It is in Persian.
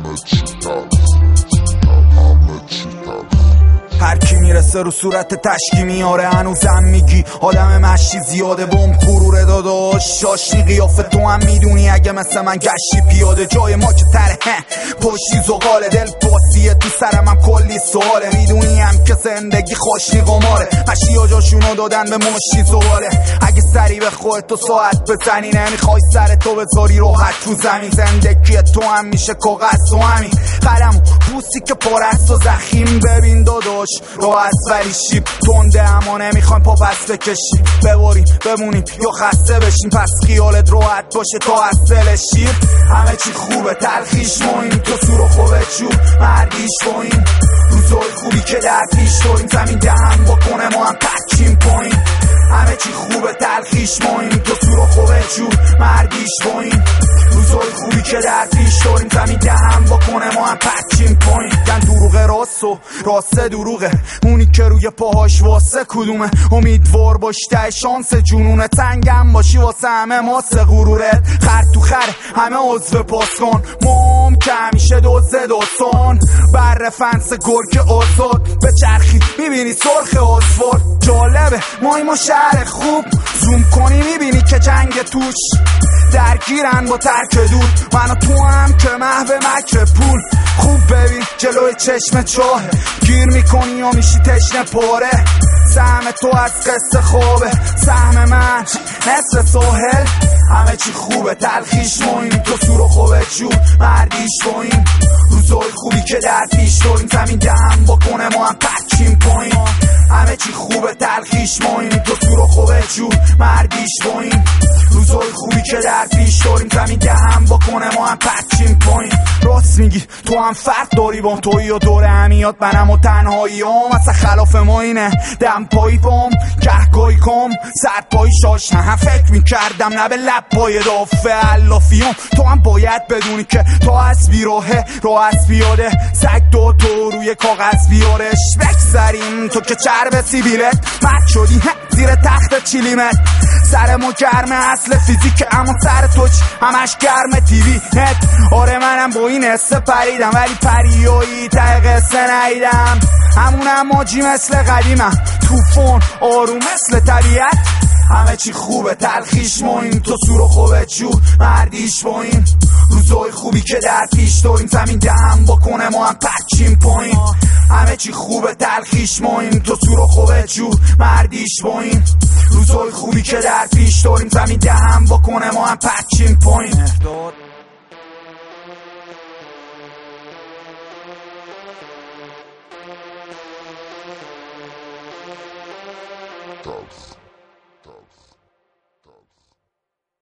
هر کی میرسه رو صورت تشکی میاره هنوزم میگی آدم مشی زیاده بم غروره داداش شاشی قیافه تو هم میدونی اگه مثل من گشتی پیاده جای ما که تره پشتی زغاله دل باسیه تو سرم هم کلی سواله میدونی هم که زندگی خوشی قماره مشی ها جاشونو دادن به مشتی زغاله اگه سری به خودت تو ساعت بزنی نمیخوای سر تو بذاری راحت تو زمین زندگی تو هم میشه کاغذ و همین قلم بوسی که پرست و زخیم ببین داداش راحت ولی شیب تنده اما نمیخوایم پا پس بکشیم بباریم بمونیم یا خسته بشیم پس خیالت راحت باشه تا از دل شیر همه چی خوبه تلخیش مایم تو سور و خوبه چوب مردیش بایم روزای خوبی که در پیش داریم زمین دهن بکنه ما هم تکیم پاییم همه چی خوبه تلخیش مایم تو سور و خوبه چوب مردیش بایم روزای خوبی که در پیش داریم زمین دهن بکنه ما هم تکیم پاییم گن دروغه راست و راسته دروغه اونی که روی پاهاش واسه کدومه امیدوار باش ته شانس جنونه تنگم باشی واسه همه ماسه غرورت خر تو خر همه عضو پاسکن مام که همیشه دوزه دوستان بر فنس گرگ آزاد به چرخی میبینی سرخ آزوار جالبه ما شهر خوب زوم کنی میبینی که جنگ توش درگیرن با ترک دود من و تو هم که محو مکر پول خوب ببین جلوی چشم چاهه گیر میکنی یا میشی تشنه پاره سهم تو از قصه خوابه سهم من نصف ساحل همه چی خوبه تلخیش مایم تو سور و خوبه چوب مردیش بایم روزای خوبی که در پیش داریم زمین دهن بکنه ما هم پکیم پاییم همه چی خوبه تلخیش مایم تو سور و خوبه چوب مردیش بایم روزای خوبی که در پیش داریم زمین دهن بکنه ما هم پکیم پاییم راست میگی تو هم فرق داری با تویی و دور همیات منم و تنهایی هم اصلا خلاف ما اینه دم پایی پام گهگاهی کام سرد پایی شاش هم فکر میکردم نه به لب پای دافه علافیام تو هم باید بدونی که تا از بیراهه راه از بیاده سگ دو تو روی کاغذ بیارش بگذاریم تو که چرب سیبیلت مد شدی زیر تخت چیلیمت سرمو گرمه اصل فیزیک اما سر تو همش گرمه تیوی نت آره منم با این حسه پریدم ولی پریایی ته قصه نیدم همونم ماجی مثل قدیمم توفون آروم مثل طبیعت همه چی خوبه تلخیش مایم تو سور و خوبه چوب مردیش بایم روزای خوبی که در پیش داریم زمین دهن بکنه ما هم پکیم پاییم همه چی خوبه تلخیش مایم تو سور و خوبه چوب مردیش بایم روزای خوبی که در پیش داریم زمین دهن بکنه ما هم پکیم پاییم